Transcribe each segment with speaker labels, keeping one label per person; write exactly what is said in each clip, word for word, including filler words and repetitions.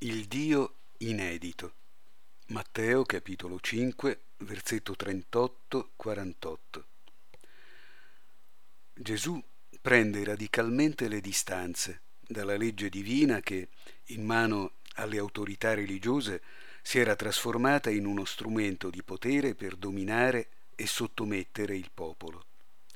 Speaker 1: Il Dio inedito. Matteo capitolo cinque, versetto trentotto quarantotto. Gesù prende radicalmente le distanze dalla legge divina che, in mano alle autorità religiose, si era trasformata in uno strumento di potere per dominare e sottomettere il popolo.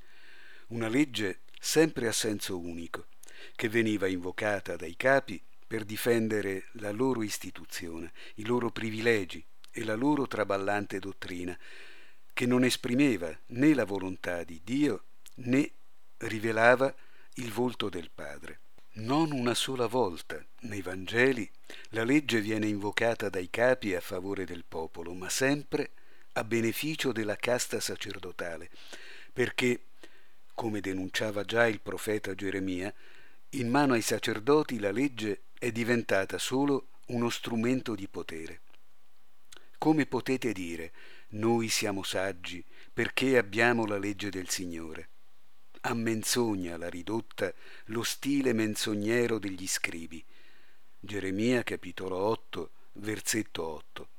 Speaker 1: Una legge sempre a senso unico, che veniva invocata dai capi per difendere la loro istituzione, i loro privilegi e la loro traballante dottrina, che non esprimeva né la volontà di Dio né rivelava il volto del Padre. Non una sola volta nei Vangeli la legge viene invocata dai capi a favore del popolo, ma sempre a beneficio della casta sacerdotale, perché, come denunciava già il profeta Geremia, in mano ai sacerdoti la legge è diventata solo uno strumento di potere. Come potete dire, noi siamo saggi perché abbiamo la legge del Signore? A menzogna l'ha ridotta lo stile menzognero degli scribi. Geremia capitolo otto, versetto otto.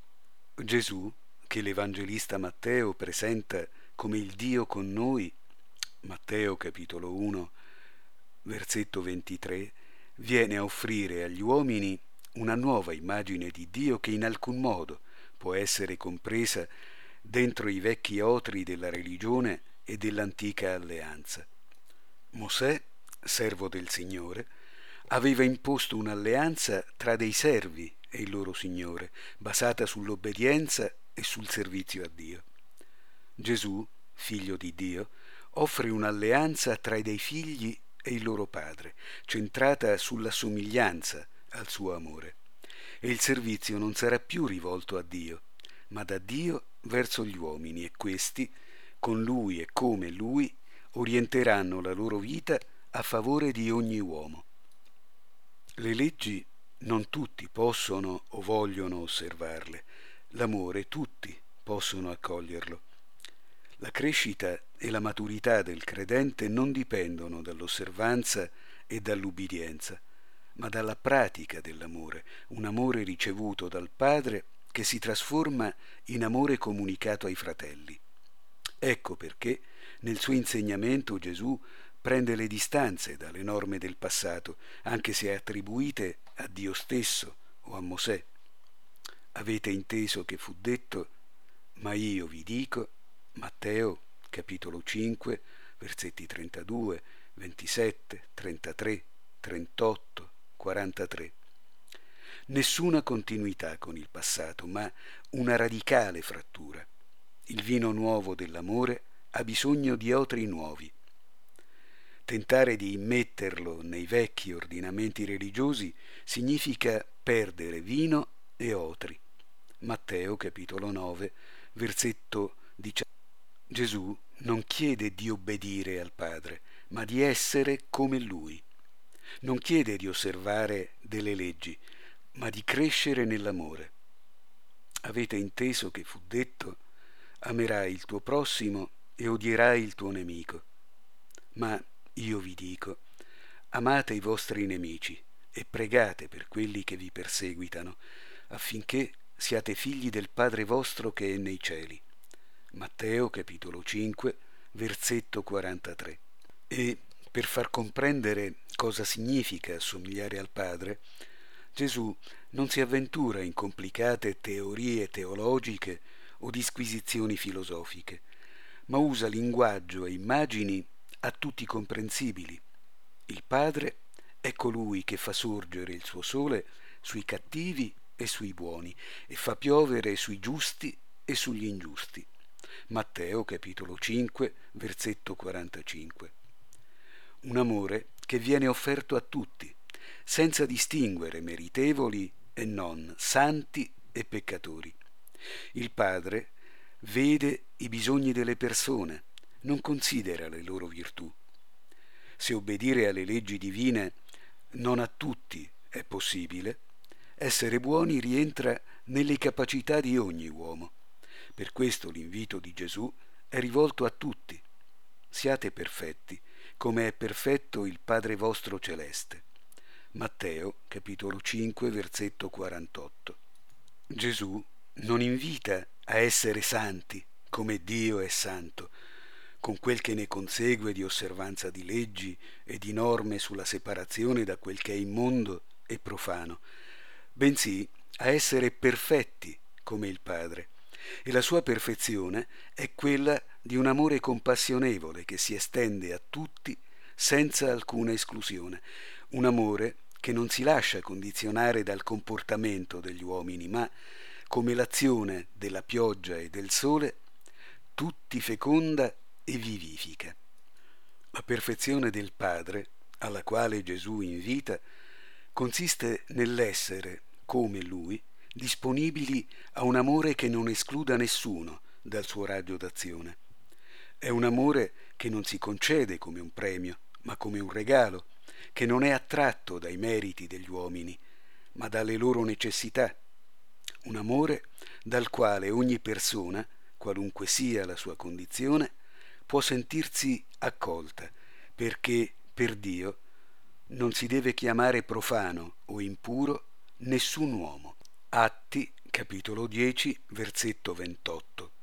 Speaker 1: Gesù, che l'Evangelista Matteo presenta come il Dio con noi, Matteo capitolo uno, versetto ventitré, viene a offrire agli uomini una nuova immagine di Dio che in alcun modo può essere compresa dentro i vecchi otri della religione e dell'antica alleanza. Mosè, servo del Signore, aveva imposto un'alleanza tra dei servi e il loro Signore, basata sull'obbedienza e sul servizio a Dio. Gesù, figlio di Dio, offre un'alleanza tra dei figli e il loro padre, centrata sulla somiglianza al suo amore. E il servizio non sarà più rivolto a Dio, ma da Dio verso gli uomini, e questi, con Lui e come Lui, orienteranno la loro vita a favore di ogni uomo. Le leggi non tutti possono o vogliono osservarle, l'amore tutti possono accoglierlo. La crescita e la maturità del credente non dipendono dall'osservanza e dall'ubbidienza, ma dalla pratica dell'amore, un amore ricevuto dal Padre che si trasforma in amore comunicato ai fratelli. Ecco perché nel suo insegnamento Gesù prende le distanze dalle norme del passato, anche se attribuite a Dio stesso o a Mosè. Avete inteso che fu detto, ma io vi dico, Matteo capitolo cinque, versetti trentadue, ventisette, trentatré, trentotto, quarantatré. Nessuna continuità con il passato, ma una radicale frattura. Il vino nuovo dell'amore ha bisogno di otri nuovi. Tentare di immetterlo nei vecchi ordinamenti religiosi significa perdere vino e otri. Matteo capitolo nove, versetto diciannove. Gesù non chiede di obbedire al Padre, ma di essere come Lui. Non chiede di osservare delle leggi, ma di crescere nell'amore. Avete inteso che fu detto, amerai il tuo prossimo e odierai il tuo nemico. Ma io vi dico, amate i vostri nemici e pregate per quelli che vi perseguitano, affinché siate figli del Padre vostro che è nei cieli. Matteo capitolo cinque, versetto quarantatré. E per far comprendere cosa significa assomigliare al Padre, Gesù non si avventura in complicate teorie teologiche o disquisizioni filosofiche, ma usa linguaggio e immagini a tutti comprensibili. Il Padre è colui che fa sorgere il suo sole sui cattivi e sui buoni e fa piovere sui giusti e sugli ingiusti. Matteo capitolo cinque, versetto quarantacinque. Un amore che viene offerto a tutti, senza distinguere meritevoli e non, santi e peccatori. Il Padre vede i bisogni delle persone, non considera le loro virtù. Se obbedire alle leggi divine non a tutti è possibile, essere buoni rientra nelle capacità di ogni uomo. Per questo l'invito di Gesù è rivolto a tutti. Siate perfetti, come è perfetto il Padre vostro celeste. Matteo, capitolo cinque, versetto quarantotto. Gesù non invita a essere santi come Dio è santo, con quel che ne consegue di osservanza di leggi e di norme sulla separazione da quel che è immondo e profano, bensì a essere perfetti come il Padre. E la sua perfezione è quella di un amore compassionevole che si estende a tutti senza alcuna esclusione, un amore che non si lascia condizionare dal comportamento degli uomini, ma, come l'azione della pioggia e del sole, tutti feconda e vivifica. La perfezione del Padre, alla quale Gesù invita, consiste nell'essere, come Lui, disponibili a un amore che non escluda nessuno dal suo raggio d'azione. È un amore che non si concede come un premio, ma come un regalo, che non è attratto dai meriti degli uomini, ma dalle loro necessità. Un amore dal quale ogni persona, qualunque sia la sua condizione, può sentirsi accolta, perché per Dio non si deve chiamare profano o impuro nessun uomo. Atti, capitolo dieci, versetto ventotto.